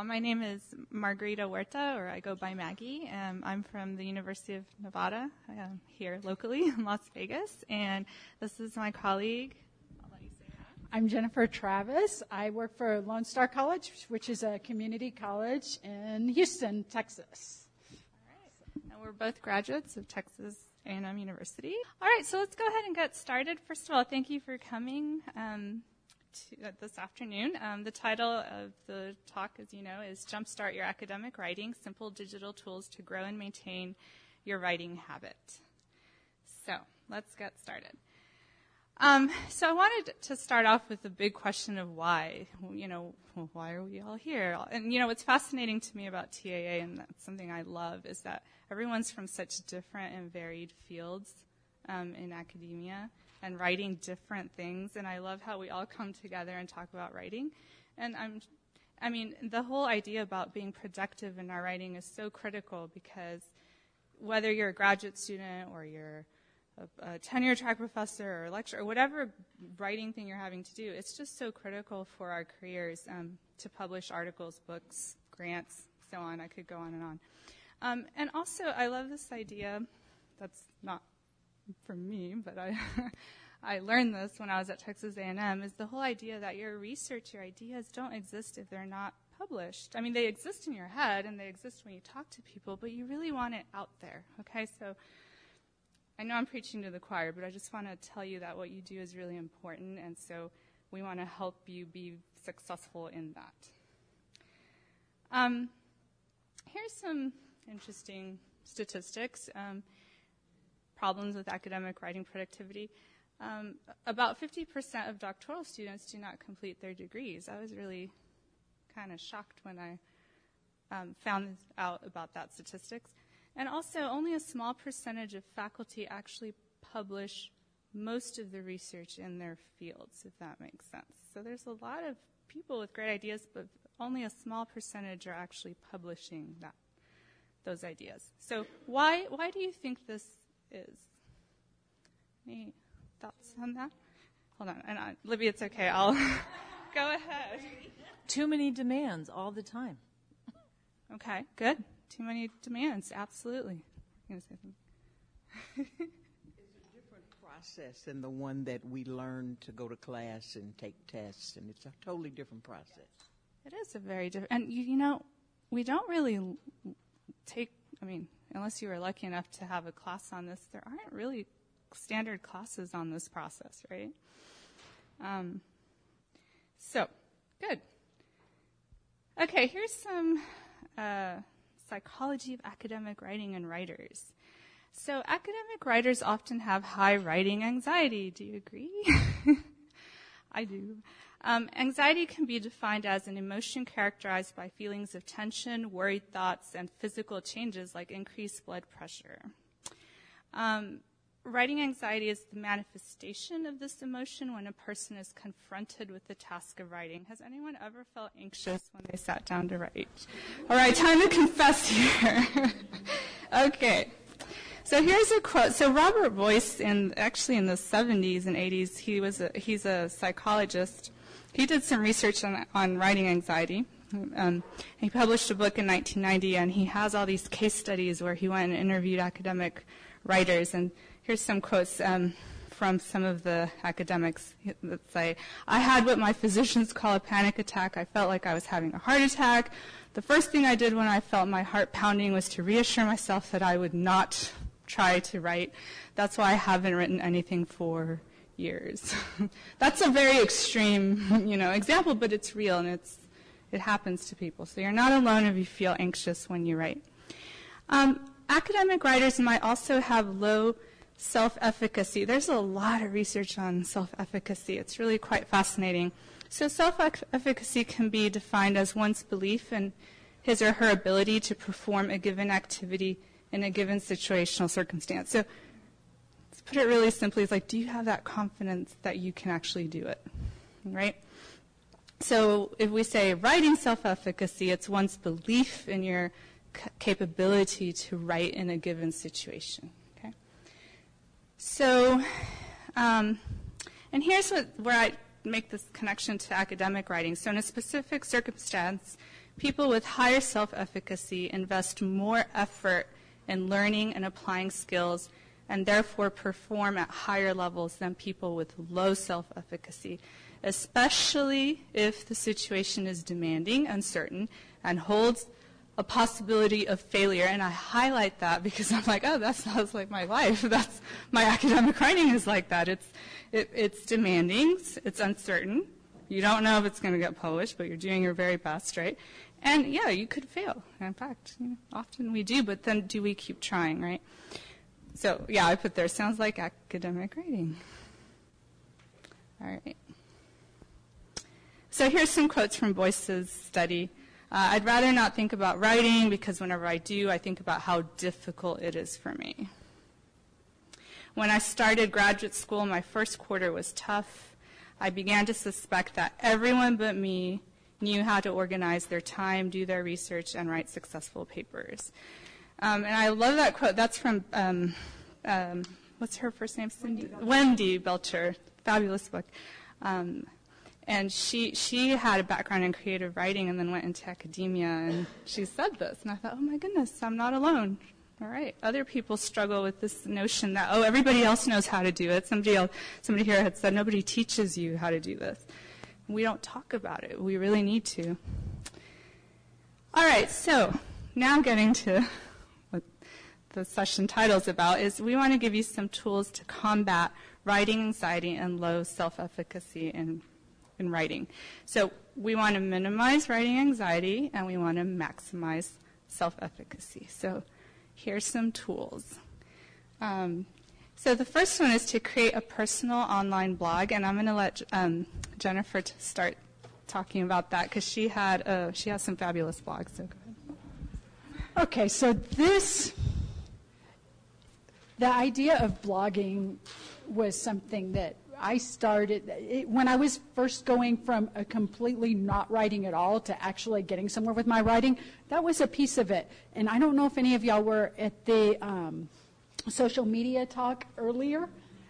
my name is Margarita Huerta, or I go by Maggie. I'm from the University of Nevada, here locally in Las Vegas, and this is my colleague. I'll let you say hi. I'm Jennifer Travis. I work for Lone Star College, which is a community college in Houston, Texas. All right, and we're both graduates of Texas A&M University. All right, so let's go ahead and get started. First of all, thank you for coming this afternoon. The title of the talk, as you know, is Jumpstart Your Academic Writing, Simple Digital Tools to Grow and Maintain Your Writing Habit. So let's get started. So I wanted to start off with the big question of why. Why are we all here? And, what's fascinating to me about TAA, and that's something I love, is that everyone's from such different and varied fields in academia and writing different things, and I love how we all come together and talk about writing. And the whole idea about being productive in our writing is so critical, because whether you're a graduate student or you're a tenure track professor or a lecturer or whatever writing thing you're having to do, it's just so critical for our careers to publish articles, books, grants, so on. I could go on and on. And also, I love this idea that's not from me, but I learned this when I was at Texas A&M, is the whole idea that your research, your ideas don't exist if they're not published. I mean, they exist in your head and they exist when you talk to people, but you really want it out there, okay? So I know I'm preaching to the choir, but I just want to tell you that what you do is really important, and so we want to help you be successful in that. Here's some interesting statistics. Problems with academic writing productivity. About 50% of doctoral students do not complete their degrees. I was really kind of shocked when I found out about that statistics. And also, only a small percentage of faculty actually publish most of the research in their fields, if that makes sense. So there's a lot of people with great ideas, but only a small percentage are actually publishing those ideas. So why do you think this is? Any thoughts on that? Hold on. And Libby, it's okay. I'll go ahead. Too many demands all the time. Okay, good. Too many demands, absolutely. I'm going to say something. It's a different process than the one that we learn to go to class and take tests, and it's a totally different process. It is a very different, and we don't really unless you were lucky enough to have a class on this, there aren't really standard classes on this process, right? So, good. Okay, here's some psychology of academic writing and writers. So academic writers often have high writing anxiety. Do you agree? I do. Anxiety can be defined as an emotion characterized by feelings of tension, worried thoughts, and physical changes like increased blood pressure. Writing anxiety is the manifestation of this emotion when a person is confronted with the task of writing. Has anyone ever felt anxious when they sat down to write? All right, time to confess here. Okay. So here's a quote. So Robert Boyce, actually in the 70s and 80s, he's a psychologist. He did some research on writing anxiety. He published a book in 1990, and he has all these case studies where he went and interviewed academic writers. And here's some quotes from some of the academics that say, "I had what my physicians call a panic attack. I felt like I was having a heart attack. The first thing I did when I felt my heart pounding was to reassure myself that I would not try to write. That's why I haven't written anything for years." That's a very extreme, example, but it's real, and it happens to people. So you're not alone if you feel anxious when you write. Academic writers might also have low self-efficacy. There's a lot of research on self-efficacy. It's really quite fascinating. So self-efficacy can be defined as one's belief in his or her ability to perform a given activity in a given situational circumstance. So to put it really simply, it's like, do you have that confidence that you can actually do it, right? So if we say writing self-efficacy, it's one's belief in your capability to write in a given situation, okay? So, and here's where I make this connection to academic writing. So in a specific circumstance, People with higher self-efficacy invest more effort in learning and applying skills and therefore perform at higher levels than people with low self-efficacy, especially if the situation is demanding, uncertain, and holds a possibility of failure. And I highlight that because I'm like, oh, that sounds like my life. That's my academic writing is like that. It's demanding, it's uncertain. You don't know if it's going to get published, but you're doing your very best, right? And yeah, you could fail. In fact, often we do, but then do we keep trying, right? So yeah, I put there, sounds like academic writing. All right. So here's some quotes from Boyce's study. I'd rather not think about writing because whenever I do, I think about how difficult it is for me. When I started graduate school, my first quarter was tough. I began to suspect that everyone but me knew how to organize their time, do their research, and write successful papers. And I love that quote. That's from, what's her first name? Wendy Belcher. Fabulous book. And she had a background in creative writing and then went into academia, and she said this. And I thought, oh, my goodness, I'm not alone. All right. Other people struggle with this notion that, oh, everybody else knows how to do it. Somebody here had said, nobody teaches you how to do this. We don't talk about it. We really need to. All right. So now getting to what the session title is about is we want to give you some tools to combat writing anxiety and low self-efficacy in writing. So we want to minimize writing anxiety, and we want to maximize self-efficacy. So here's some tools. So the first one is to create a personal online blog, and I'm going to let Jennifer start talking about that because she has some fabulous blogs. So go ahead. Okay, so the idea of blogging was something that I started when I was first going from a completely not writing at all to actually getting somewhere with my writing. That was a piece of it. And I don't know if any of y'all were at the social media talk earlier,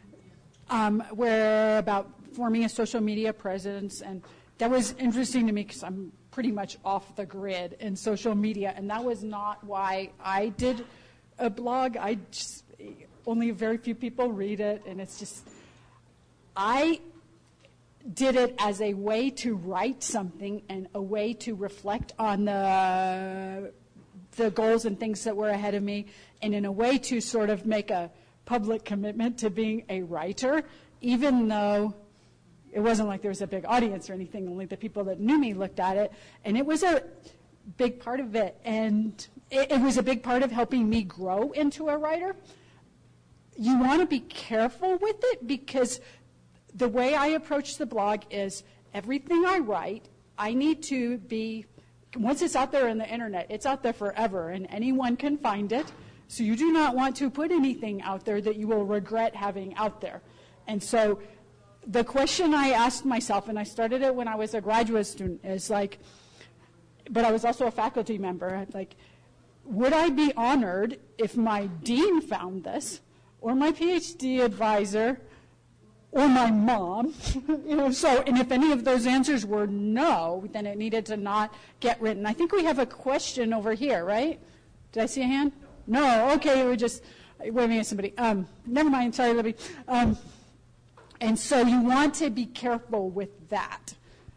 where about forming a social media presence. And that was interesting to me because I'm pretty much off the grid in social media. And that was not why I did a blog. Only very few people read it. And it's just, I did it as a way to write something and a way to reflect on the goals and things that were ahead of me, and in a way to sort of make a public commitment to being a writer, even though it wasn't like there was a big audience or anything, only the people that knew me looked at it. And it was a big part of it, and it was a big part of helping me grow into a writer. You want to be careful with it because the way I approach the blog is everything I write, I need to be, once it's out there on the internet, it's out there forever and anyone can find it. So you do not want to put anything out there that you will regret having out there. And so the question I asked myself, and I started it when I was a graduate student, is like, but I was also a faculty member, like, would I be honored if my dean found this, or my PhD advisor, or my mom, and if any of those answers were no, then it needed to not get written. I think we have a question over here, right? Did I see a hand? No, okay, we're just, wait a minute, somebody. Never mind, sorry, Libby. And so you want to be careful with that.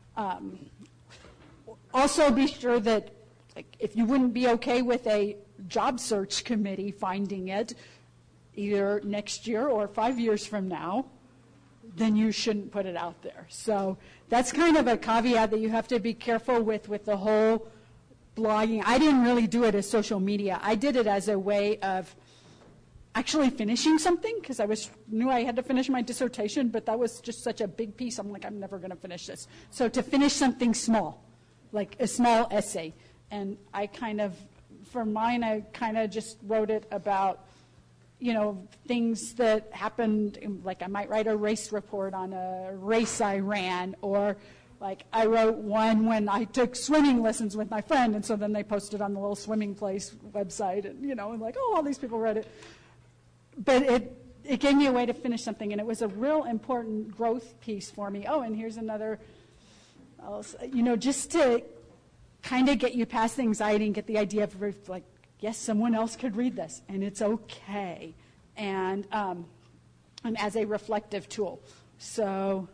Also be sure that if you wouldn't be okay with a job search committee finding it, either next year or 5 years from now, then you shouldn't put it out there. So that's kind of a caveat that you have to be careful with the whole blogging. I didn't really do it as social media. I did it as a way of actually finishing something because I knew I had to finish my dissertation, but that was just such a big piece. I'm like, I'm never going to finish this. So to finish something small, like a small essay. And I for mine, I kind of just wrote it about things that happened, like I might write a race report on a race I ran, or like I wrote one when I took swimming lessons with my friend, and so then they posted on the little swimming place website, and and like, oh, all these people read it. But it gave me a way to finish something, and it was a real important growth piece for me. Oh, and here's another, just to kind of get you past the anxiety and get the idea of like, yes, someone else could read this, and it's okay, and as a reflective tool. So,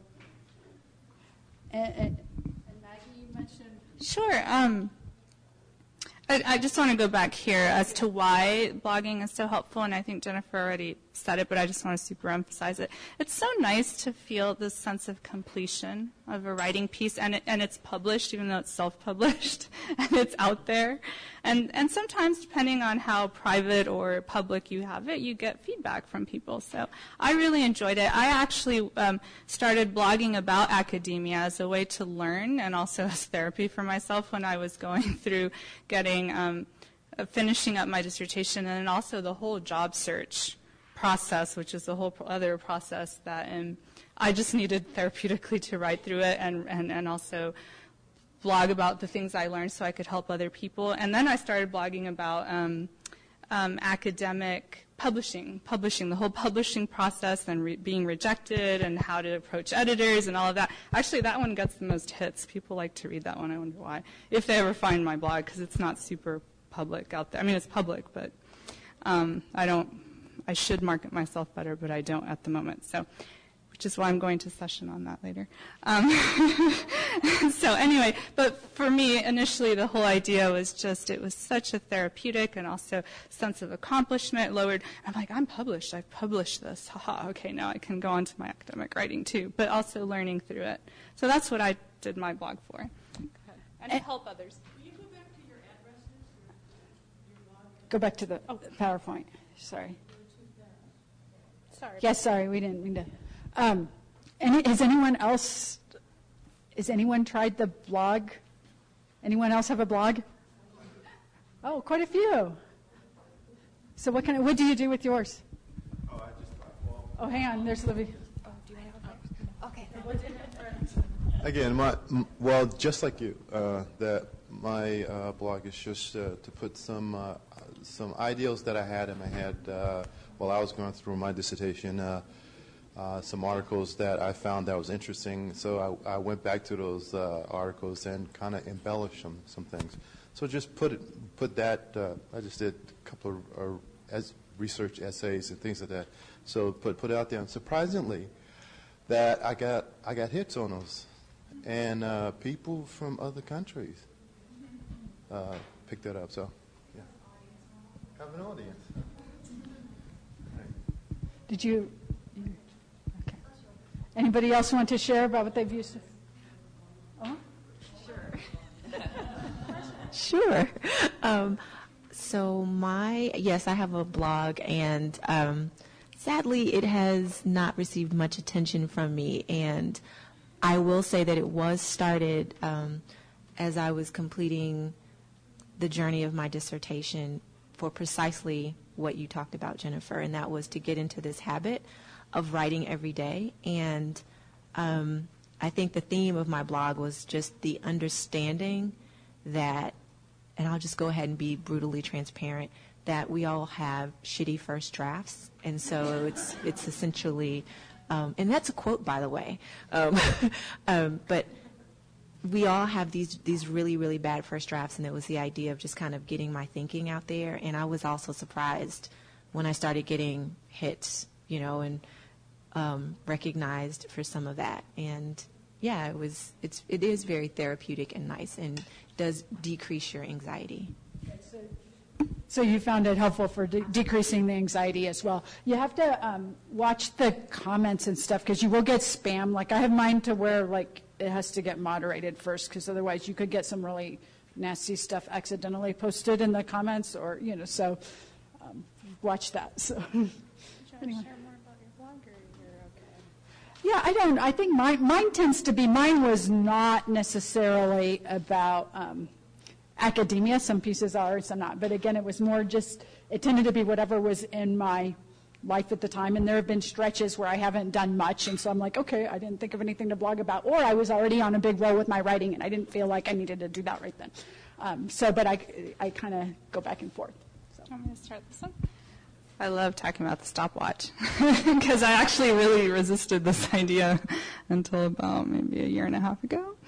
and Maggie, you mentioned. Sure. I just want to go back here as to why blogging is so helpful, and I think Jennifer already said it, but I just want to super emphasize it. It's so nice to feel this sense of completion of a writing piece, and it's published, even though it's self-published, and it's out there. And sometimes, depending on how private or public you have it, you get feedback from people. So I really enjoyed it. I actually started blogging about academia as a way to learn and also as therapy for myself when I was going through getting finishing up my dissertation, and then also the whole job search process, which is a whole other process that I just needed therapeutically to write through it and also blog about the things I learned so I could help other people. And then I started blogging about academic publishing, the whole publishing process and being rejected and how to approach editors and all of that. Actually, that one gets the most hits. People like to read that one. I wonder why. If they ever find my blog, because it's not super public out there. I mean, it's public, but I should market myself better, but I don't at the moment. So, which is why I'm going to session on that later. So anyway, but for me, initially the whole idea was just, it was such a therapeutic and also sense of accomplishment, lowered. I'm like, I'm published. I've published this. Haha, okay, now I can go on to my academic writing too, but also learning through it. So that's what I did my blog for. And to help others. Will you go back to your addresses? Your blog? Go back to the PowerPoint. Sorry. Sorry. Yes, sorry, we didn't mean to. Has anyone tried the blog? Anyone else have a blog? Oh, quite a few. So what do you do with yours? Oh, I just thought, Oh, hang on, there's Livy. Oh, do you have okay. Again, just like you, that my blog is just to put some ideals that I had in my head while I was going through my dissertation, some articles that I found that was interesting. So I went back to those articles and kind of embellished some things. So just put that. I just did a couple of research essays and things like that. So put it out there. And surprisingly, that I got hits on those, and people from other countries picked that up. So yeah, have an audience. Did you? Okay. Anybody else want to share about what they've used? Oh? Sure. Yes, I have a blog, and sadly, it has not received much attention from me. And I will say that it was started as I was completing the journey of my dissertation for precisely what you talked about, Jennifer, and that was to get into this habit of writing every day. And I think the theme of my blog was just the understanding that, and I'll just go ahead and be brutally transparent, that we all have shitty first drafts. And so it's essentially, and that's a quote, by the way, but we all have these really, really bad first drafts, and it was the idea of just kind of getting my thinking out there. And I was also surprised when I started getting hits, and recognized for some of that. And yeah, it is very therapeutic and nice, and does decrease your anxiety. So you found it helpful for decreasing the anxiety as well. You have to watch the comments and stuff, because you will get spam. Like I have mine to where it has to get moderated first, because otherwise you could get some really nasty stuff accidentally posted in the comments, or so watch that. So. Anyway. Share more about your blog, or you're okay? Yeah, I don't. I think mine tends to be. Mine was not necessarily about academia. Some pieces are, some not. But again, it was more just. It tended to be whatever was in my life at the time, and there have been stretches where I haven't done much, and so I'm like, okay, I didn't think of anything to blog about, or I was already on a big roll with my writing, and I didn't feel like I needed to do that right then. But I kind of go back and forth. So. I'm going to start this one. I love talking about the stopwatch because I actually really resisted this idea until about maybe a year and a half ago.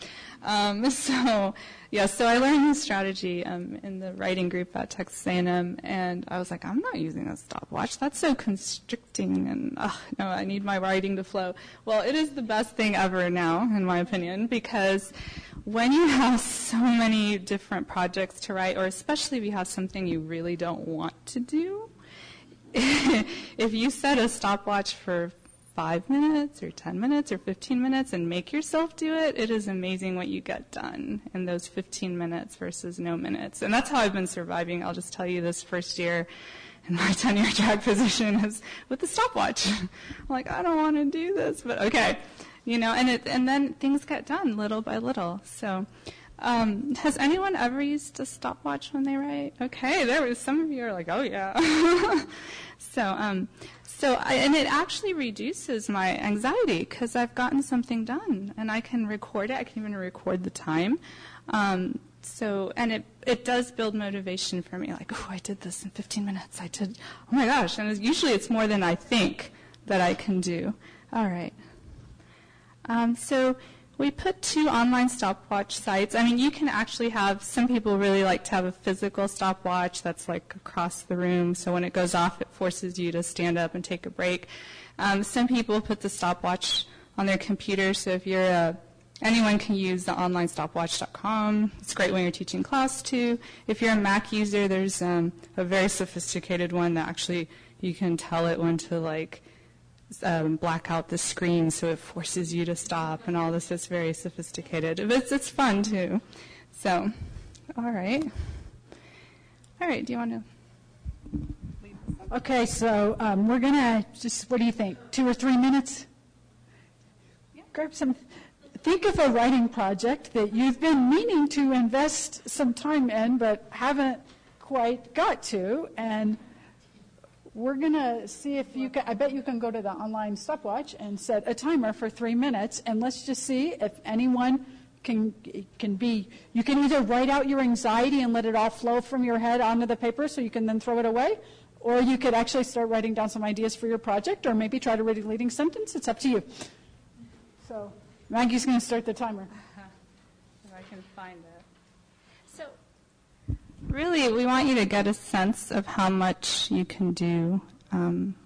So I learned this strategy in the writing group at Texas A&M, and I was like, I'm not using a stopwatch. That's so constricting, and no, I need my writing to flow. Well, it is the best thing ever now, in my opinion, because when you have so many different projects to write, or especially if you have something you really don't want to do, if you set a stopwatch for 5 minutes or 10 minutes or 15 minutes and make yourself do it, it is amazing what you get done in those 15 minutes versus no minutes. And that's how I've been surviving. I'll just tell you, this first year in my tenure track position is with the stopwatch. I'm like, I don't want to do this, but okay. And then things get done little by little. So has anyone ever used a stopwatch when they write? Okay, some of you are like, oh yeah. And it actually reduces my anxiety because I've gotten something done and I can record it. I can even record the time. And it does build motivation for me. Like, oh, I did this in 15 minutes. Oh my gosh. And usually it's more than I think that I can do. All right. So we put 2 online stopwatch sites. I mean, you can actually some people really like to have a physical stopwatch that's like across the room, so when it goes off, it forces you to stand up and take a break. Some people put the stopwatch on their computer, so if you're anyone can use the onlinestopwatch.com. It's great when you're teaching class, too. If you're a Mac user, there's a very sophisticated one that actually you can tell it when to, black out the screen so it forces you to stop and all this. Is very sophisticated. It's fun too. So, all right. Do you want to? Okay, so we're going to what do you think, 2 or 3 minutes? Yeah. Grab some. Think of a writing project that you've been meaning to invest some time in but haven't quite got to, and we're going to see if you can. I bet you can go to the online stopwatch and set a timer for 3 minutes, and let's just see if anyone can be. You can either write out your anxiety and let it all flow from your head onto the paper so you can then throw it away, or you could actually start writing down some ideas for your project, or maybe try to read a leading sentence. It's up to you. So Maggie's going to start the timer. If I can find it. Really, we want you to get a sense of how much you can do in,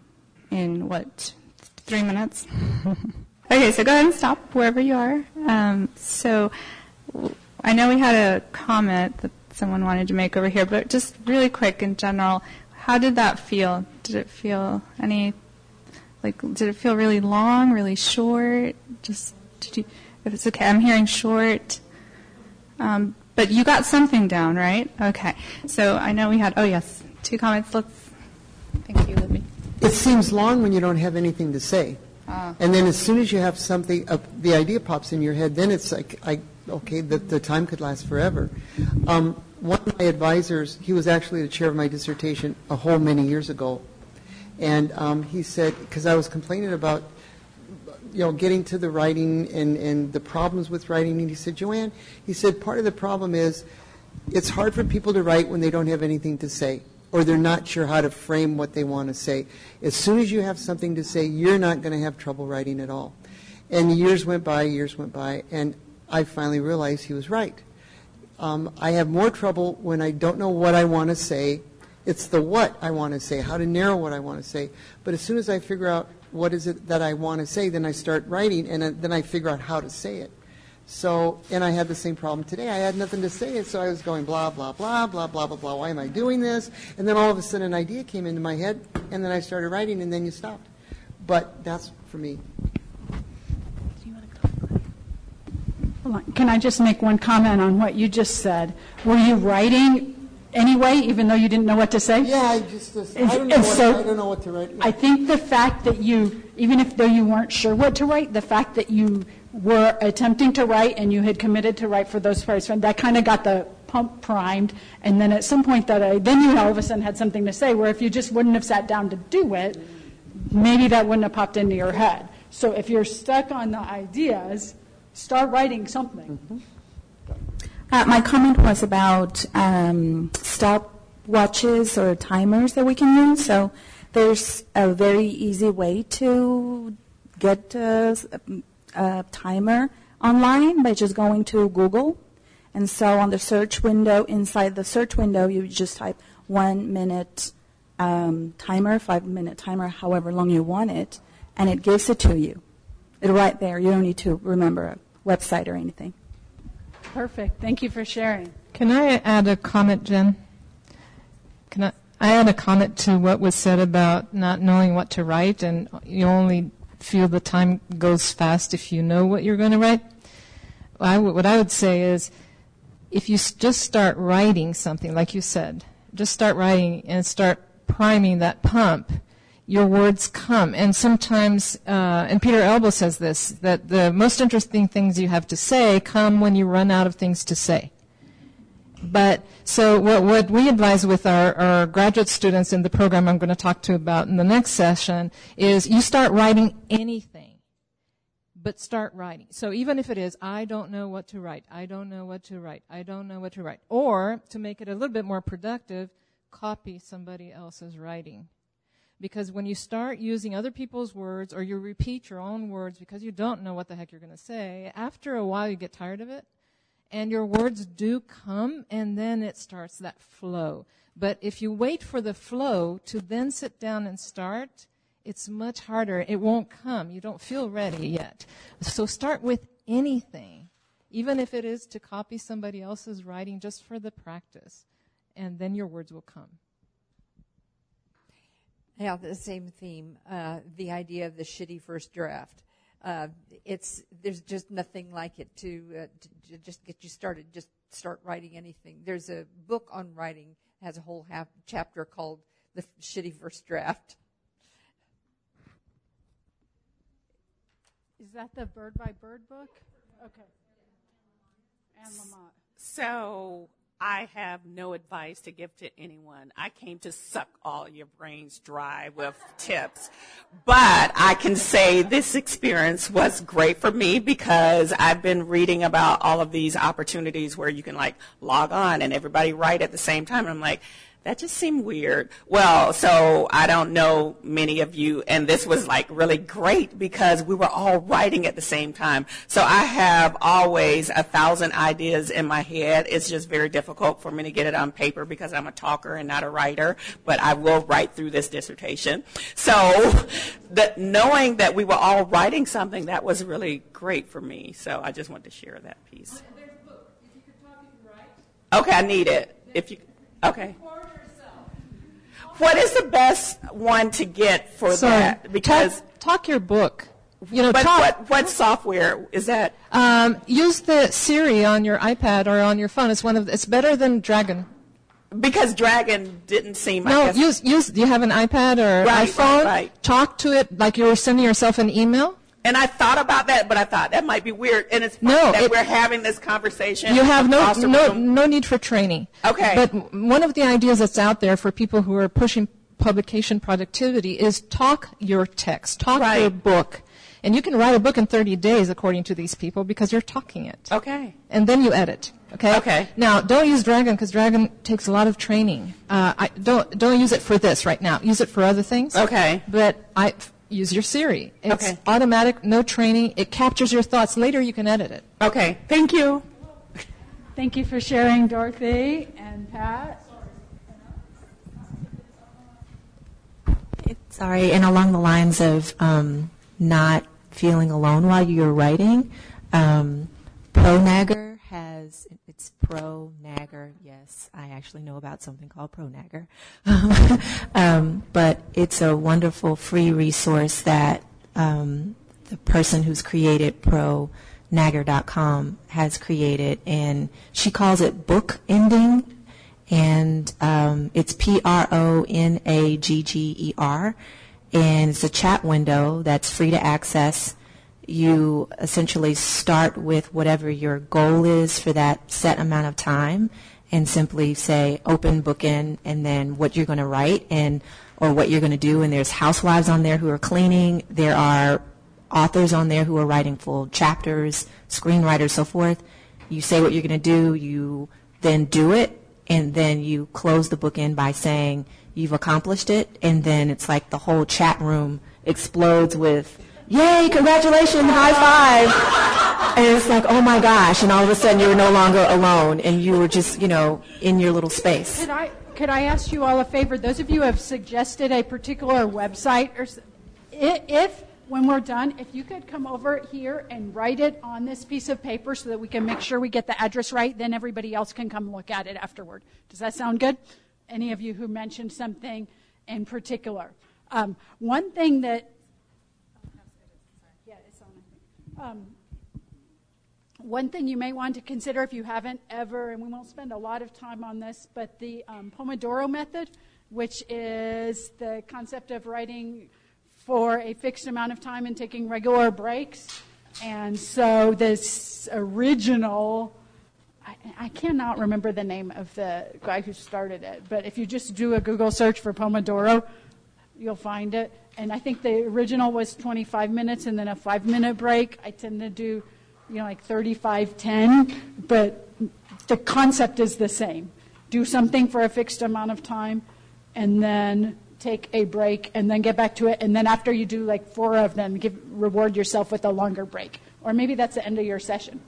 3 minutes? Okay, so go ahead and stop wherever you are. So I know we had a comment that someone wanted to make over here, but just really quick in general, how did that feel? Did it feel did it feel really long, really short? If it's okay, I'm hearing short. But you got something down, right? Okay. So I know we had, 2 comments. Thank you, Libby. It seems long when you don't have anything to say. And then as soon as you have something, the idea pops in your head, then it's like, the time could last forever. One of my advisors, he was actually the chair of my dissertation many years ago. And he said, because I was complaining about getting to the writing and the problems with writing. And he said, Joanne, part of the problem is it's hard for people to write when they don't have anything to say, or they're not sure how to frame what they want to say. As soon as you have something to say, you're not going to have trouble writing at all. And years went by, and I finally realized he was right. I have more trouble when I don't know what I want to say. It's the what I want to say, how to narrow what I want to say. But as soon as I figure out what is it that I want to say, then I start writing, and then I figure out how to say it. So, and I had the same problem today. I had nothing to say, so I was going blah, blah, blah, blah, blah, blah, blah. Why am I doing this? And then all of a sudden an idea came into my head, and then I started writing, and then you stopped. But that's for me. Can I just make one comment on what you just said? Were you writing anyway, even though you didn't know what to say? Yeah, I don't know what to write. I think the fact that you, even if though you weren't sure what to write, the fact that you were attempting to write and you had committed to write for those first, that kind of got the pump primed, and then at some point then you all of a sudden had something to say, where if you just wouldn't have sat down to do it, maybe that wouldn't have popped into your head. So if you're stuck on the ideas, start writing something. Mm-hmm. My comment was about stopwatches or timers that we can use. So there's a very easy way to get a timer online by just going to Google. And so on the search window, inside the search window, you just type 1 minute timer, 5-minute timer, however long you want it, and it gives it to you. It's right there. You don't need to remember a website or anything. Perfect. Thank you for sharing. Can I add a comment, Jen? Can I add a comment to what was said about not knowing what to write, and you only feel the time goes fast if you know what you're going to write? What I would say is, if you just start writing something, like you said, just start writing and start priming that pump, your words come. And sometimes, and Peter Elbow says this, that the most interesting things you have to say come when you run out of things to say. But so what we advise with our graduate students in the program I'm going to talk to about in the next session is you start writing anything. But start writing. So even if it is, I don't know what to write, I don't know what to write, I don't know what to write. Or, to make it a little bit more productive, copy somebody else's writing. Because when you start using other people's words, or you repeat your own words because you don't know what the heck you're going to say, after a while you get tired of it, and your words do come, and then it starts that flow. But if you wait for the flow to then sit down and start, it's much harder. It won't come. You don't feel ready yet. So start with anything, even if it is to copy somebody else's writing just for the practice, and then your words will come. Yeah, the same theme, the idea of the shitty first draft. There's just nothing like it to just get you started. Just start writing anything. There's a book on writing, has a whole chapter called The Shitty First Draft. Is that the Bird by Bird book? Okay. Anne Lamott. So I have no advice to give to anyone. I came to suck all your brains dry with tips. But I can say this experience was great for me because I've been reading about all of these opportunities where you can like log on and everybody write at the same time. And I'm like, that just seemed weird. Well, so I don't know many of you, and this was like really great because we were all writing at the same time. So I have always 1,000 ideas in my head. It's just very difficult for me to get it on paper because I'm a talker and not a writer, but I will write through this dissertation. So knowing that we were all writing something, that was really great for me. So I just wanted to share that piece. There's a book. If you could talk, you can write. Okay, I need it. If you, okay. What is the best one to get for that? Because talk your book. But what software is that? Use the Siri on your iPad or on your phone. It's better than Dragon. Because Dragon didn't seem. No, use. Do you have an iPad or iPhone? Right. Talk to it like you were sending yourself an email. And I thought about that, but I thought that might be weird. And it's funny that we're having this conversation. You have no need for training. Okay. But one of the ideas that's out there for people who are pushing publication productivity is talk your text, talk your book. And you can write a book in 30 days, according to these people, because you're talking it. Okay. And then you edit. Okay. Okay. Now, don't use Dragon because Dragon takes a lot of training. Don't use it for this right now. Use it for other things. Okay. But use your Siri. It's automatic, no training. It captures your thoughts. Later, you can edit it. Okay. Thank you. Thank you for sharing, Dorothy and Pat. Sorry, and along the lines of not feeling alone while you're writing, ProNagger it's ProNagger. Yes, I actually know about something called ProNagger. But it's a wonderful free resource that the person who's created ProNagger.com has created, and she calls it book ending, and it's PRONAGGER, and it's a chat window that's free to access. You essentially start with whatever your goal is for that set amount of time and simply say open bookend and then what you're going to write or what you're going to do. And there's housewives on there who are cleaning. There are authors on there who are writing full chapters, screenwriters, so forth. You say what you're going to do. You then do it. And then you close the bookend by saying you've accomplished it. And then it's like the whole chat room explodes with, yay, congratulations, high five. And it's like, oh my gosh, and all of a sudden you were no longer alone, and you were just, in your little space. Could I ask you all a favor? Those of you who have suggested a particular website, when we're done, if you could come over here and write it on this piece of paper so that we can make sure we get the address right, then everybody else can come look at it afterward. Does that sound good? Any of you who mentioned something in particular? One thing that... One thing you may want to consider if you haven't ever, and we won't spend a lot of time on this, but the Pomodoro method, which is the concept of writing for a fixed amount of time and taking regular breaks. And so this original, I cannot remember the name of the guy who started it, but if you just do a Google search for Pomodoro, you'll find it. And I think the original was 25 minutes and then a 5-minute break. I tend to do like 35-10, but the concept is the same. Do something for a fixed amount of time, and then take a break, and then get back to it, and then after you do like 4 of them, reward yourself with a longer break. Or maybe that's the end of your session.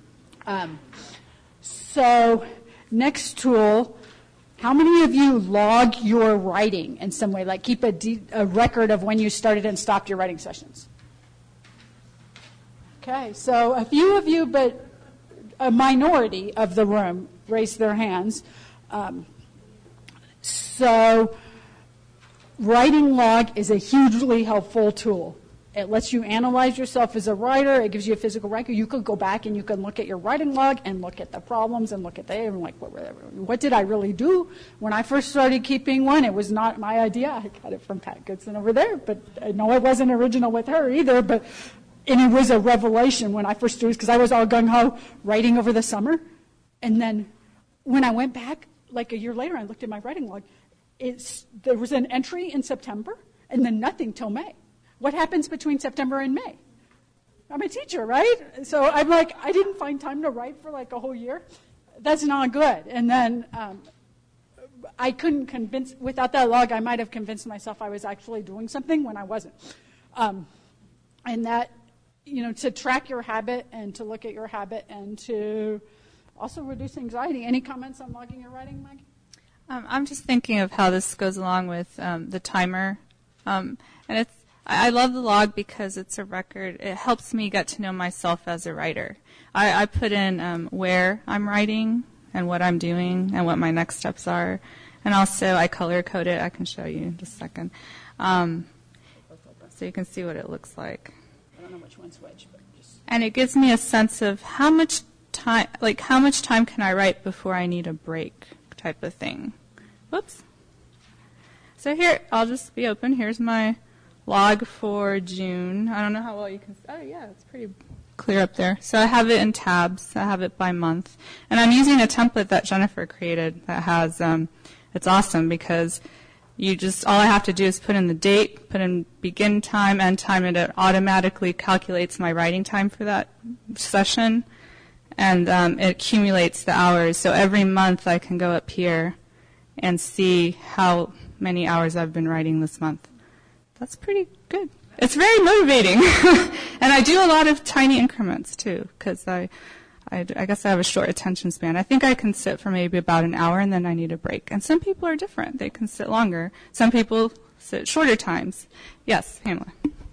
So next tool, how many of you log your writing in some way, like keep a record of when you started and stopped your writing sessions? Okay, so a few of you, but a minority of the room raised their hands. So writing log is a hugely helpful tool. It lets you analyze yourself as a writer. It gives you a physical record. You could go back and you can look at your writing log and look at the problems and look at what did I really do? When I first started keeping one, it was not my idea. I got it from Pat Goodson over there, but I know it wasn't original with her either. And it was a revelation when I first started, because I was all gung-ho writing over the summer. And then when I went back, like a year later, I looked at my writing log. There was an entry in September, and then nothing till May. What happens between September and May? I'm a teacher, right? So I'm like, I didn't find time to write for like a whole year. That's not good. And then I couldn't convince, without that log, I might have convinced myself I was actually doing something when I wasn't. And that, to track your habit and to look at your habit and to also reduce anxiety. Any comments on logging your writing, Maggie? I'm just thinking of how this goes along with the timer. And I love the log because it's a record. It helps me get to know myself as a writer. I put in where I'm writing and what I'm doing and what my next steps are. And also I color code it. I can show you in just a second. So you can see what it looks like. I don't know which one's which, but just... And it gives me a sense of how much time can I write before I need a break type of thing. Whoops. So here, I'll just be open. Here's my log for June. I don't know how well you can see. Oh, yeah, it's pretty clear up there. So I have it in tabs. I have it by month. And I'm using a template that Jennifer created that has, it's awesome because all I have to do is put in the date, put in begin time, end time, and it automatically calculates my writing time for that session. And it accumulates the hours. So every month I can go up here and see how many hours I've been writing this month. That's pretty good. It's very motivating. And I do a lot of tiny increments, too, because I guess I have a short attention span. I think I can sit for maybe about an hour, and then I need a break. And some people are different. They can sit longer. Some people sit shorter times. Yes, Pamela.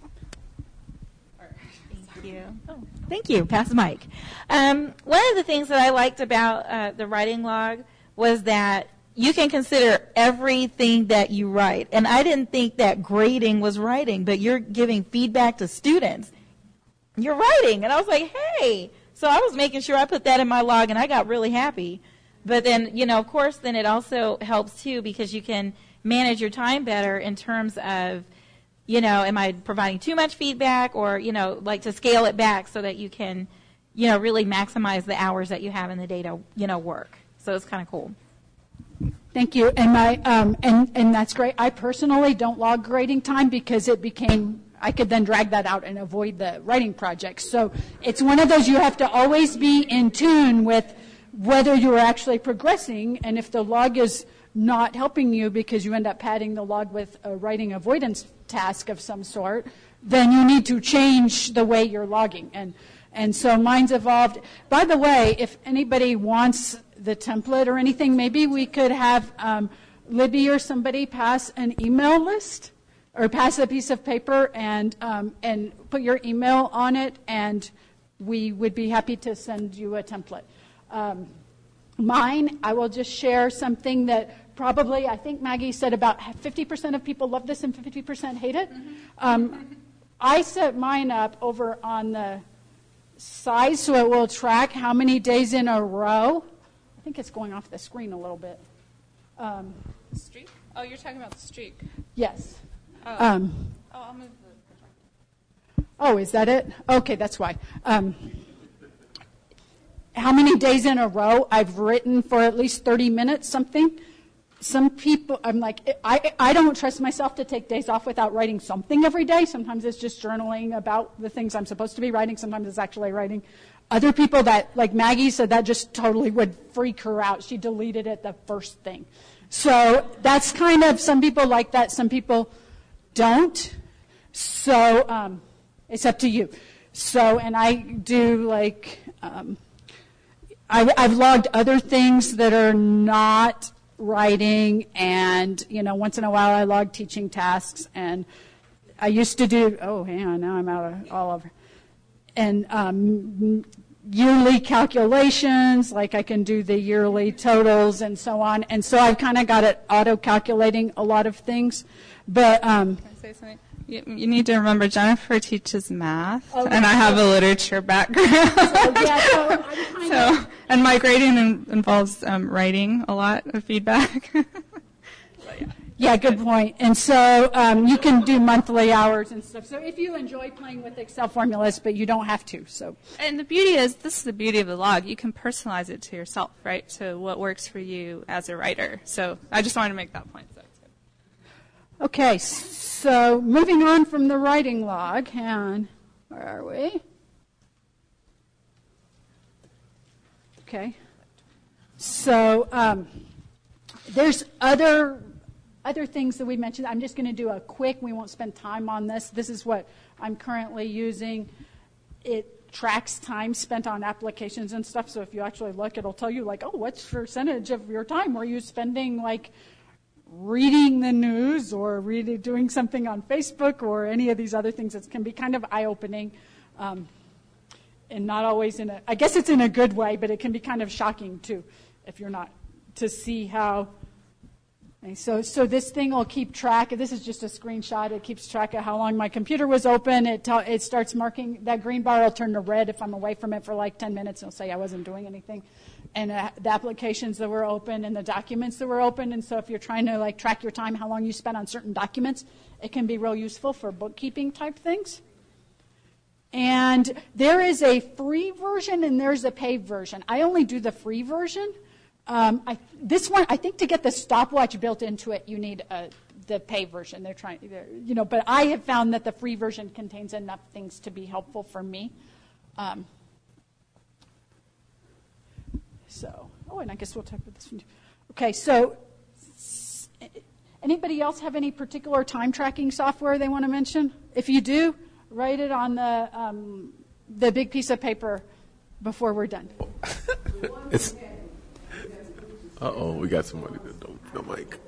Thank you. Pass the mic. One of the things that I liked about the writing log was that you can consider everything that you write. And I didn't think that grading was writing, but you're giving feedback to students. You're writing. And I was like, hey. So I was making sure I put that in my log, and I got really happy. But then, of course, then it also helps, too, because you can manage your time better in terms of, am I providing too much feedback or, like to scale it back so that you can, really maximize the hours that you have in the day to, work. So it's kind of cool. Thank you. And and that's great. I personally don't log grading time because I could then drag that out and avoid the writing project. So it's one of those you have to always be in tune with whether you're actually progressing, and if the log is not helping you because you end up padding the log with a writing avoidance task of some sort, then you need to change the way you're logging. And so mine's evolved. By the way, if anybody wants the template or anything, maybe we could have Libby or somebody pass an email list or pass a piece of paper and put your email on it, and we would be happy to send you a template. Mine, I will just share something that probably, I think Maggie said about 50% of people love this and 50% hate it. I set mine up over on the side so it will track how many days in a row. I think it's going off the screen a little bit. Streak? Oh, you're talking about the streak. Yes. Oh, I'll move the... Oh, is that it? Okay, that's why. How many days in a row I've written for at least 30 minutes, something. Some people, I'm like, I don't trust myself to take days off without writing something every day. Sometimes it's just journaling about the things I'm supposed to be writing. Sometimes it's actually writing. Other people that, like Maggie said, that just totally would freak her out. She deleted it the first thing. So that's kind of, some people like that, some people don't. So it's up to you. So, and I do like, I've logged other things that are not writing, and once in a while I log teaching tasks, and I used to do now I'm out of all over, and yearly calculations, like I can do the yearly totals and so on, and so I've kind of got it auto calculating a lot of things. But Can I say something? You need to remember Jennifer teaches math, and I have a literature background. And my grading involves writing a lot of feedback. Yeah, good point. And so you can do monthly hours and stuff. So if you enjoy playing with Excel formulas, but you don't have to. So. And this is the beauty of the log. You can personalize it to yourself, right? To what works for you as a writer. So I just wanted to make that point. So it's good. Okay, so moving on from the writing log, and where are we? Okay. So there's other things that we mentioned. I'm just going to do a quick, we won't spend time on this. This is what I'm currently using. It tracks time spent on applications and stuff. So if you actually look, it'll tell you like, oh, what percentage of your time were you spending like reading the news or doing something on Facebook or any of these other things. It can be kind of eye-opening. And not always I guess it's in a good way, but it can be kind of shocking too, if you're not, to see how. So this thing will keep track. This is just a screenshot. It keeps track of how long my computer was open. It starts marking, that green bar will turn to red if I'm away from it for like 10 minutes. It'll say I wasn't doing anything. And the applications that were open and the documents that were open. And so if you're trying to like track your time, how long you spent on certain documents, it can be real useful for bookkeeping type things. And there is a free version and there's a paid version. I only do the free version. This one, I think to get the stopwatch built into it, you need the paid version. But I have found that the free version contains enough things to be helpful for me. And I guess we'll talk about this one too. Okay, so anybody else have any particular time tracking software they want to mention? If you do, write it on the big piece of paper before we're done. We got somebody that don't know Mike.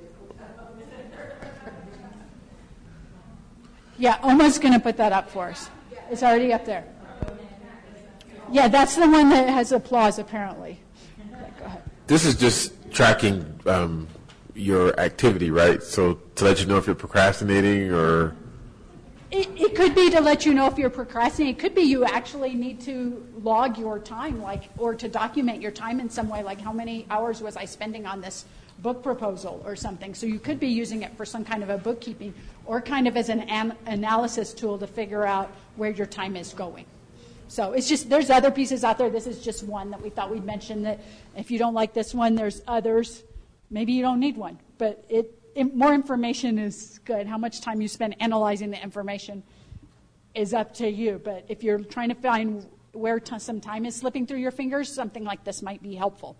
Yeah, Oma's going to put that up for us. It's already up there. Yeah, that's the one that has applause, apparently. Go ahead. This is just tracking your activity, right? So to let you know if you're procrastinating or... It could be to let you know if you're procrastinating. It could be you actually need to log your time, or to document your time in some way, like how many hours was I spending on this book proposal or something. So you could be using it for some kind of a bookkeeping or kind of as an analysis tool to figure out where your time is going. So it's just, there's other pieces out there. This is just one that we thought we'd mention, that if you don't like this one, there's others. Maybe you don't need one, but more information is good. How much time you spend analyzing the information is up to you. But if you're trying to find where some time is slipping through your fingers, something like this might be helpful.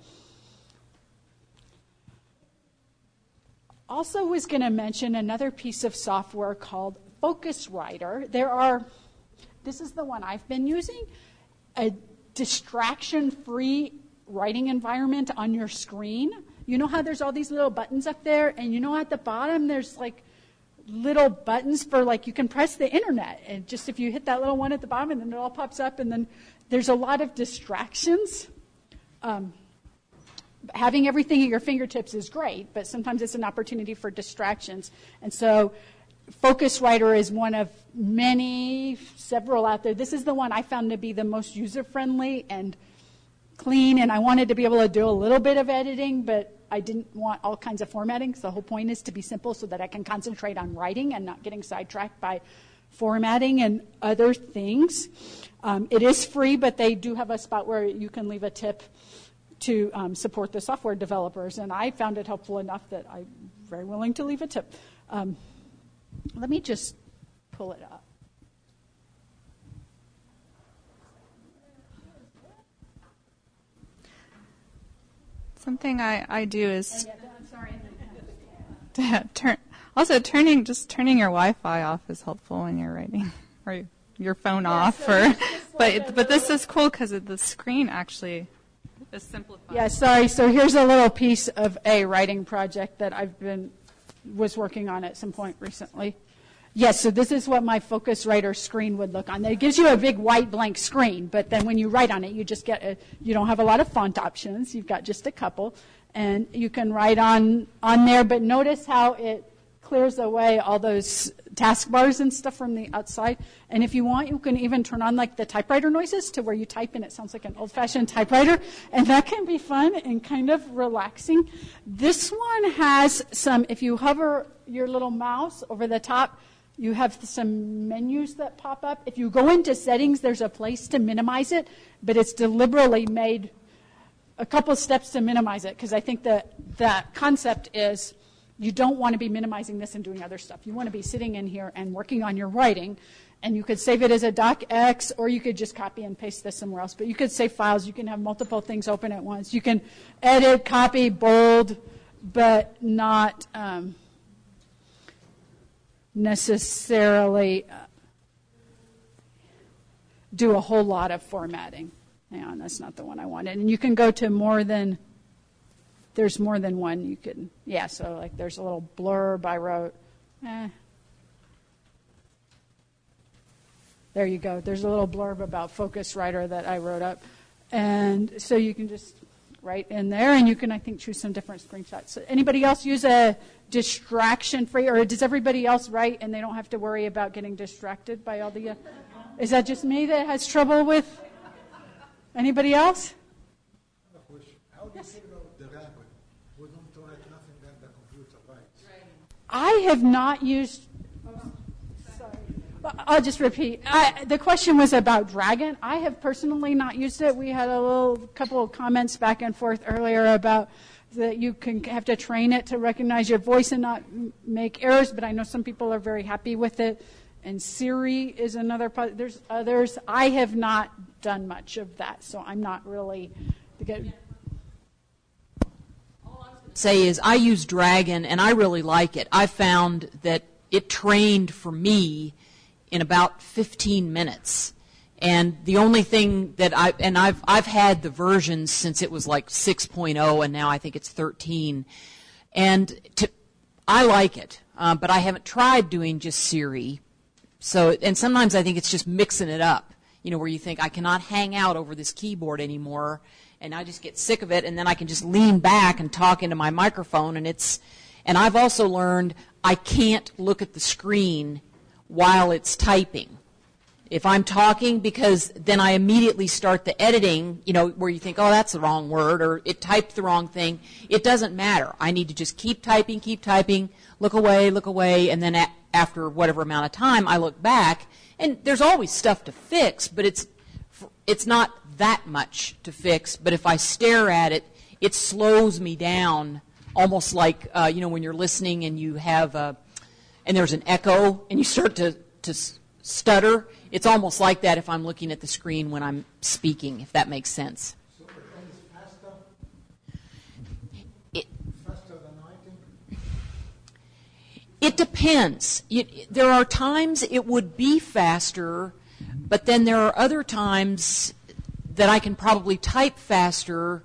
Also was going to mention another piece of software called Focusrite. This is the one I've been using. a distraction-free writing environment on your screen. You know how there's all these little buttons up there, and you know at the bottom there's like little buttons for like you can press the internet, and just if you hit that little one at the bottom, and then it all pops up, and then there's a lot of distractions. Having everything at your fingertips is great, but sometimes it's an opportunity for distractions. And so Focuswriter is one of several out there. This is the one I found to be the most user-friendly and clean, and I wanted to be able to do a little bit of editing, but I didn't want all kinds of formatting, so the whole point is to be simple so that I can concentrate on writing and not getting sidetracked by formatting and other things. It is free, but they do have a spot where you can leave a tip to support the software developers, and I found it helpful enough that I'm very willing to leave a tip. Let me just pull it up. Something I do is turning your Wi-Fi off is helpful when you're writing, or your phone off. But this is cool because the screen actually is simplified. Yeah, sorry. So here's a little piece of a writing project that was working on at some point recently. Yes, so this is what my Focuswriter screen would look on. It gives you a big white blank screen, but then when you write on it, you just you don't have a lot of font options. You've got just a couple, and you can write on there. But notice how it clears away all those taskbars and stuff from the outside. And if you want, you can even turn on like the typewriter noises to where you type and it sounds like an old-fashioned typewriter, and that can be fun and kind of relaxing. This one has some. If you hover your little mouse over the top, you have some menus that pop up. If you go into settings, there's a place to minimize it, but it's deliberately made a couple steps to minimize it, because I think that concept is you don't want to be minimizing this and doing other stuff. You want to be sitting in here and working on your writing, and you could save it as a docx, or you could just copy and paste this somewhere else. But you could save files. You can have multiple things open at once. You can edit, copy, bold, but not necessarily do a whole lot of formatting. Hang on, that's not the one I wanted. And you can go to there's more than one you can, so like there's a little blurb I wrote. There you go. There's a little blurb about Focuswriter that I wrote up. And so you can just write in there, and you can, I think, choose some different screenshots. So anybody else use a distraction-free, or does everybody else write and they don't have to worry about getting distracted by all the... Is that just me that has trouble with... Anybody else? How do you figure out the language? We don't write nothing that the computer writes. I have not used... Sorry. I'll just repeat. The question was about Dragon. I have personally not used it. We had a couple of comments back and forth earlier about that you have to train it to recognize your voice and not make errors, but I know some people are very happy with it. And Siri is another. There's others. I have not done much of that, so I'm not really. All I was going to say is I use Dragon, and I really like it. I found that it trained for me in about 15 minutes. And the only thing that I've had the versions since it was like 6.0, and now I think it's 13. And I like it, but I haven't tried doing just Siri. So, and sometimes I think it's just mixing it up, where you think I cannot hang out over this keyboard anymore, and I just get sick of it, and then I can just lean back and talk into my microphone, and I've also learned I can't look at the screen while it's typing. If I'm talking, because then I immediately start the editing, where you think, oh, that's the wrong word, or it typed the wrong thing. It doesn't matter. I need to just keep typing, look away, and then after whatever amount of time, I look back. And there's always stuff to fix, but it's not that much to fix. But if I stare at it, it slows me down, almost like, when you're listening and you have and there's an echo, and you start to stutter. It's almost like that if I'm looking at the screen when I'm speaking, if that makes sense. So it is faster than writing? It depends. There are times it would be faster, but then there are other times that I can probably type faster,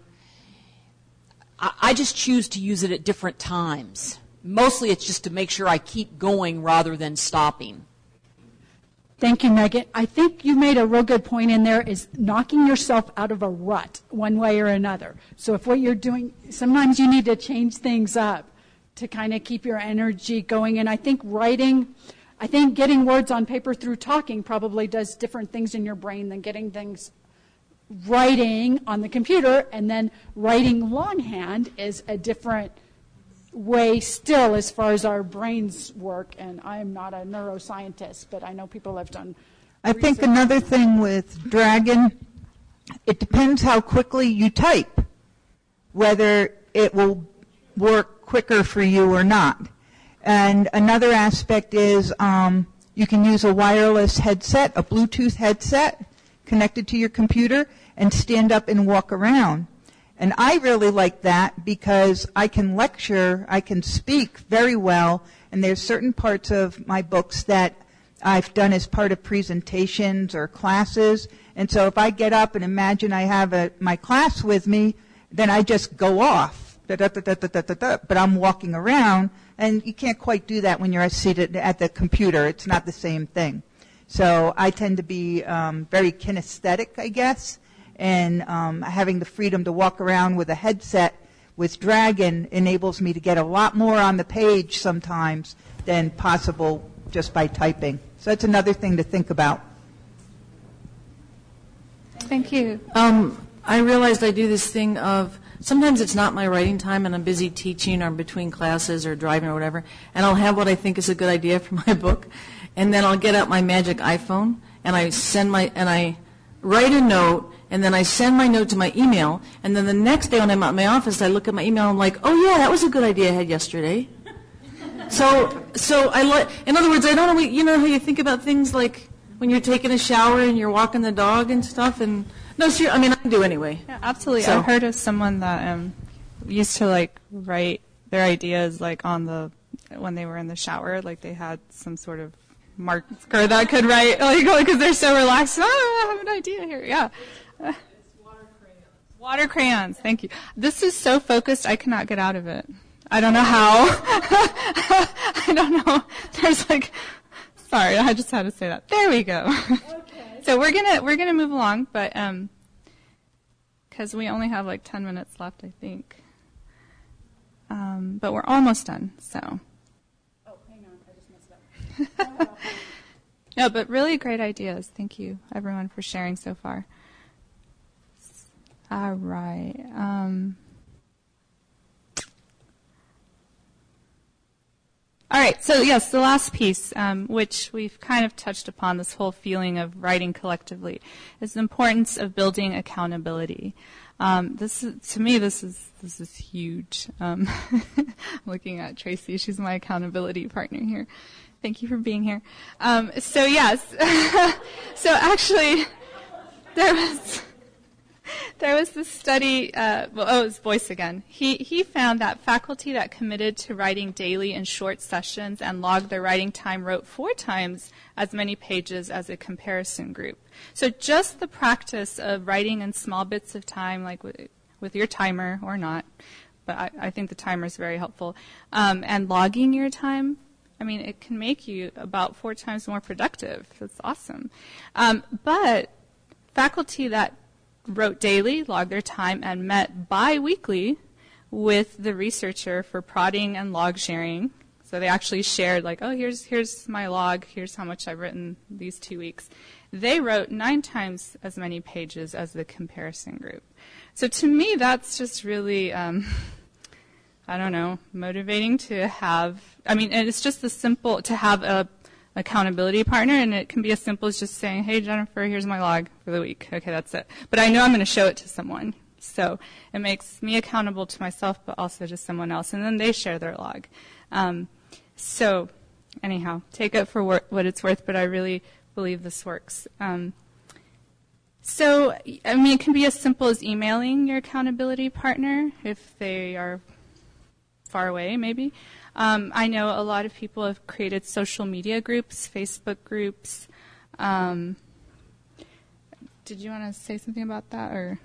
I just choose to use it at different times. Mostly it's just to make sure I keep going rather than stopping. Thank you, Megan. I think you made a real good point in there is knocking yourself out of a rut one way or another. So if what you're doing, sometimes you need to change things up to kind of keep your energy going. And I think getting words on paper through talking probably does different things in your brain than getting things writing on the computer, and then writing longhand is a different way still as far as our brains work. And I'm not a neuroscientist, but I know people have done I think another thing with Dragon, it depends how quickly you type, whether it will work quicker for you or not. And another aspect is you can use a wireless headset, a Bluetooth headset connected to your computer, and stand up and walk around. And I really like that because I can lecture, I can speak very well, and there's certain parts of my books that I've done as part of presentations or classes. And so if I get up and imagine I have my class with me, then I just go off. But I'm walking around, and you can't quite do that when you're seated at the computer. It's not the same thing. So I tend to be very kinesthetic, I guess, and having the freedom to walk around with a headset with Dragon enables me to get a lot more on the page sometimes than possible just by typing. So that's another thing to think about. Thank you. I realized I do this thing of sometimes it's not my writing time and I'm busy teaching or between classes or driving or whatever, and I'll have what I think is a good idea for my book, and then I'll get out my magic iPhone and I write a note, and then I send my note to my email, and then the next day when I'm at my office, I look at my email and I'm like, oh yeah, that was a good idea I had yesterday. So in other words, I don't know, you know how you think about things like when you're taking a shower and you're walking the dog and stuff, and no, sure, I mean, I do anyway. Yeah, absolutely. So. I've heard of someone that used to write their ideas when they were in the shower, like they had some sort of marker that could write, because they're so relaxed. Oh, I have an idea here. Yeah. It's water crayons. Water crayons. Thank you. This is so focused, I cannot get out of it. I don't know how. I don't know. There's sorry, I just had to say that. There we go. Okay. So we're gonna move along, but because we only have 10 minutes left, I think. But we're almost done. So. Oh, hang on, I just messed up. No, but really great ideas. Thank you, everyone, for sharing so far. All right. All right, so yes, the last piece, which we've kind of touched upon, this whole feeling of writing collectively, is the importance of building accountability. To me, this is huge. Looking at Tracy, she's my accountability partner here. Thank you for being here. So yes, so actually, there was this study, it was Boyce again. He found that faculty that committed to writing daily in short sessions and logged their writing time wrote 4 times as many pages as a comparison group. So just the practice of writing in small bits of time, like with your timer or not, but I think the timer is very helpful, and logging your time, I mean, it can make you about 4 times more productive. That's awesome. But faculty that wrote daily, logged their time, and met bi-weekly with the researcher for prodding and log sharing. So they actually shared, here's my log, here's how much I've written these 2 weeks. They wrote 9 times as many pages as the comparison group. So to me, that's just really, motivating to have, and it's just simple to have a accountability partner, and it can be as simple as just saying, hey, Jennifer, here's my log for the week. Okay, that's it. But I know I'm going to show it to someone. So it makes me accountable to myself, but also to someone else, and then they share their log. So anyhow, take it for what it's worth, but I really believe this works. It can be as simple as emailing your accountability partner if they are far away, maybe. I know a lot of people have created social media groups, Facebook groups, did you want to say something about that? Or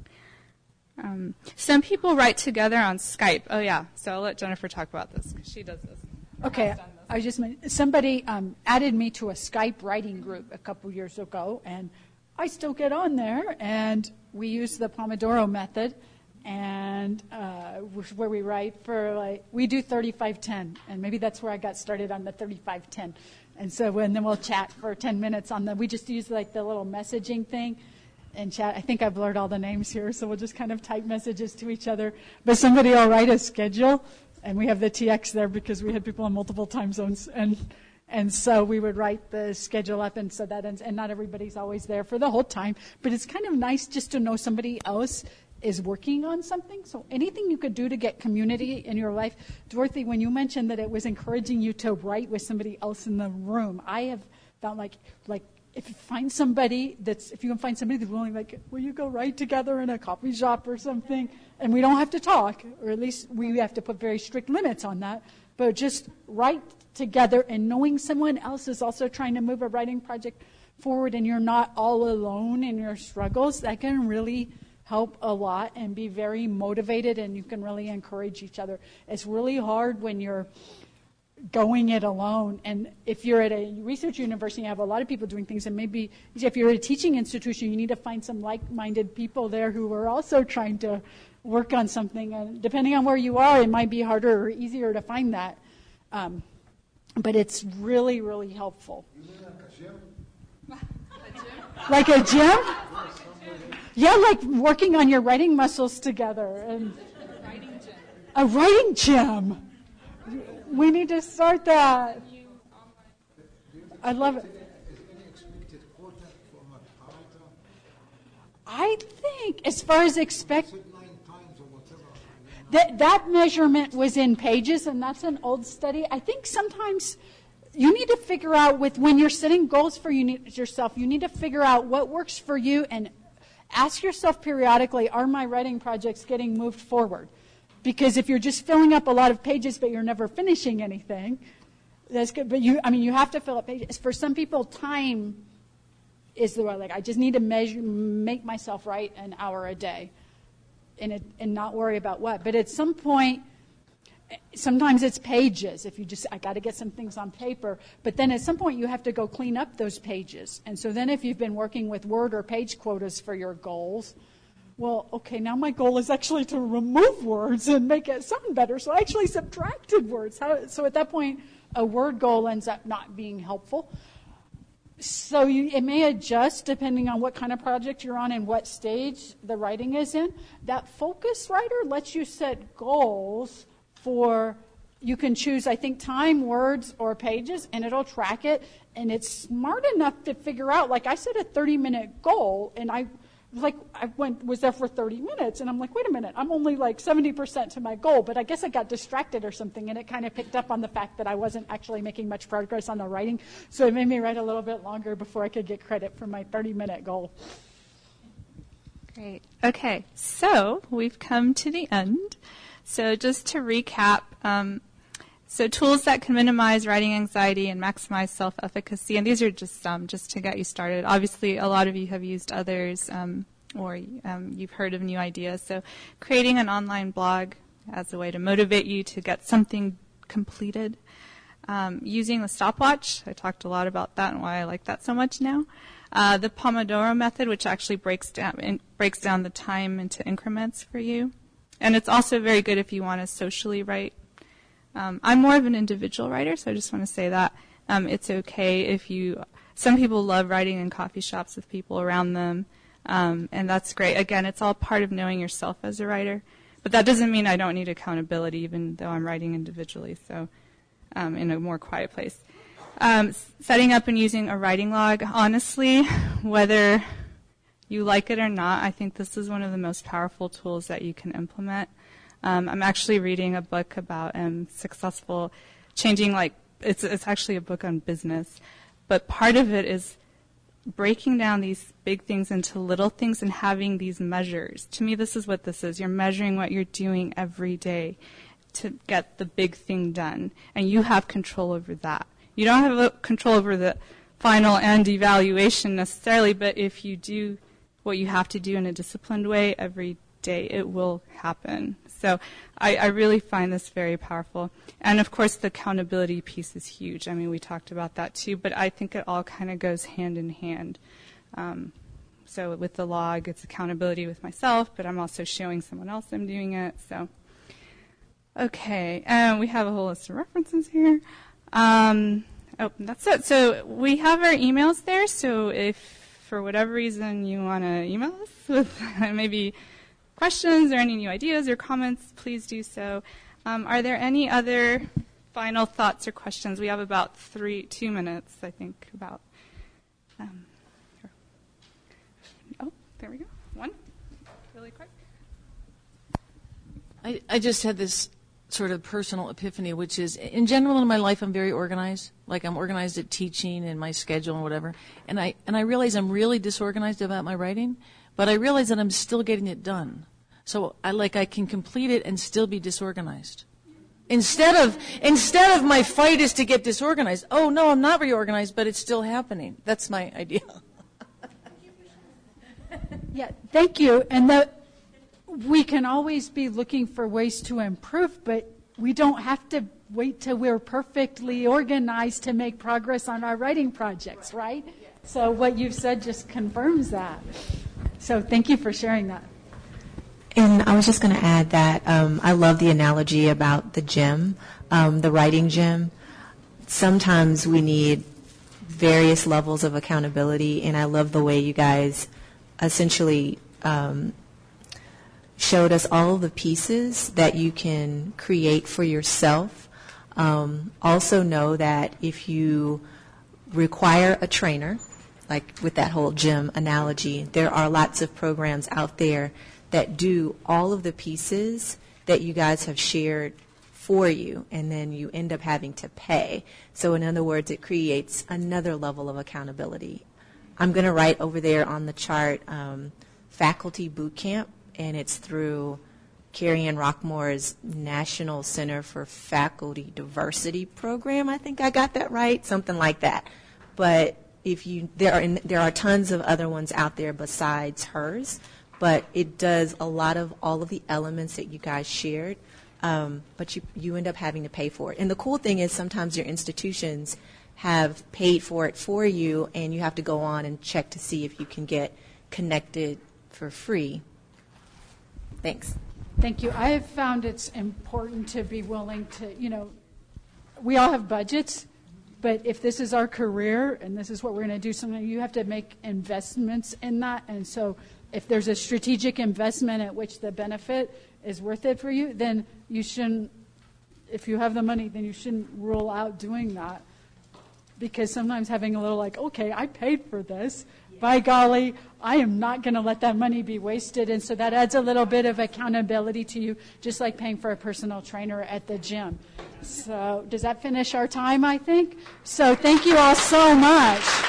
some people write together on Skype. Oh, yeah. So I'll let Jennifer talk about this because she does this. Okay. I just somebody added me to a Skype writing group a couple years ago, and I still get on there, and we use the Pomodoro method, and where we write for we do 35-10, and maybe that's where I got started on the 35-10. And so then we'll chat for 10 minutes on we just use the little messaging thing and chat. I think I've blurred all the names here, so we'll just kind of type messages to each other. But somebody will write a schedule, and we have the TX there because we had people in multiple time zones, and so we would write the schedule up, and so that ends, and not everybody's always there for the whole time, but it's kind of nice just to know somebody else is working on something. So anything you could do to get community in your life. Dorothy, when you mentioned that it was encouraging you to write with somebody else in the room, I have found like if you find somebody that's willing, will you go write together in a coffee shop or something? And we don't have to talk, or at least we have to put very strict limits on that, but just write together, and knowing someone else is also trying to move a writing project forward and you're not all alone in your struggles, that can really help a lot and be very motivated, and you can really encourage each other. It's really hard when you're going it alone, and if you're at a research university, you have a lot of people doing things, and maybe if you're at a teaching institution, you need to find some like-minded people there who are also trying to work on something, and depending on where you are, it might be harder or easier to find that. But it's really, really helpful. Like a gym? Yeah, like working on your writing muscles together. And a writing gym. We need to start that. I love it. I think as far as that measurement was in pages, and that's an old study. I think sometimes you need to figure out when you're setting goals for yourself, you need to figure out what works for you and ask yourself periodically, are my writing projects getting moved forward? Because if you're just filling up a lot of pages but you're never finishing anything, that's good. But you have to fill up pages. For some people, time is the way. I just need to make myself write an hour a day, and not worry about what. But at some point, sometimes it's pages. I got to get some things on paper. But then at some point, you have to go clean up those pages. And so then if you've been working with word or page quotas for your goals, well, okay, now my goal is actually to remove words and make it sound better. So I actually subtracted words. So at that point, a word goal ends up not being helpful. So it may adjust depending on what kind of project you're on and what stage the writing is in. That focus writer lets you set goals you can choose, I think, time, words, or pages, and it'll track it. And it's smart enough to figure out, I set a 30-minute goal, and I was there for 30 minutes, and I'm like, wait a minute, I'm only 70% to my goal, but I guess I got distracted or something, and it kind of picked up on the fact that I wasn't actually making much progress on the writing, so it made me write a little bit longer before I could get credit for my 30-minute goal. Great. Okay, so we've come to the end. So just to recap, so tools that can minimize writing anxiety and maximize self-efficacy, and these are just some, just to get you started. Obviously, a lot of you have used others, or you've heard of new ideas. So creating an online blog as a way to motivate you to get something completed. Using the stopwatch, I talked a lot about that and why I like that so much now. The Pomodoro method, which actually breaks down the time into increments for you. And it's also very good if you want to socially write. I'm more of an individual writer, so I just want to say that it's okay if some people love writing in coffee shops with people around them, and that's great. Again, it's all part of knowing yourself as a writer. But that doesn't mean I don't need accountability, even though I'm writing individually, so in a more quiet place. Setting up and using a writing log, honestly, whether you like it or not, I think this is one of the most powerful tools that you can implement. I'm actually reading a book about successful changing, it's actually a book on business, but part of it is breaking down these big things into little things and having these measures. To me, this is what this is. You're measuring what you're doing every day to get the big thing done, and you have control over that. You don't have control over the final end evaluation necessarily, but if you do what you have to do in a disciplined way every day, it will happen. So I really find this very powerful. And of course, the accountability piece is huge. I mean, we talked about that too, but I think it all kind of goes hand in hand. So with the log, it's accountability with myself, but I'm also showing someone else I'm doing it. So, okay, we have a whole list of references here. That's it. So we have our emails there. So if for whatever reason you want to email us with maybe questions or any new ideas or comments, please do so. Are there any other final thoughts or questions? We have about 2 minutes, I think, about. There we go. One, really quick. I just had this sort of personal epiphany, which is, in general in my life, I'm very organized. Like, I'm organized at teaching and my schedule and whatever. And I realize I'm really disorganized about my writing, but I realize that I'm still getting it done. So I can complete it and still be disorganized. Instead of my fight is to get disorganized. Oh no, I'm not very organized, but it's still happening. That's my idea. Yeah, thank you. And we can always be looking for ways to improve, but we don't have to wait till we're perfectly organized to make progress on our writing projects, right? So what you've said just confirms that. So thank you for sharing that. And I was just going to add that I love the analogy about the gym, the writing gym. Sometimes we need various levels of accountability, and I love the way you guys essentially showed us all the pieces that you can create for yourself. Also know that if you require a trainer, like with that whole gym analogy, there are lots of programs out there that do all of the pieces that you guys have shared for you, and then you end up having to pay. So in other words, it creates another level of accountability. I'm going to write over there on the chart Faculty Boot Camp, and it's through Carrie Ann Rockmore's National Center for Faculty Diversity Program. I think I got that right, something like that. But there are tons of other ones out there besides hers, but it does a lot of all of the elements that you guys shared, but you end up having to pay for it. And the cool thing is sometimes your institutions have paid for it for you, and you have to go on and check to see if you can get connected for free. Thanks. Thank you. I have found it's important to be willing to, we all have budgets, but if this is our career and this is what we're going to do, something you have to make investments in that. And so if there's a strategic investment at which the benefit is worth it for you, then you shouldn't, if you have the money, then you shouldn't rule out doing that. Because sometimes having a little okay, I paid for this. By golly, I am not going to let that money be wasted. And so that adds a little bit of accountability to you, just like paying for a personal trainer at the gym. So does that finish our time, I think? So thank you all so much.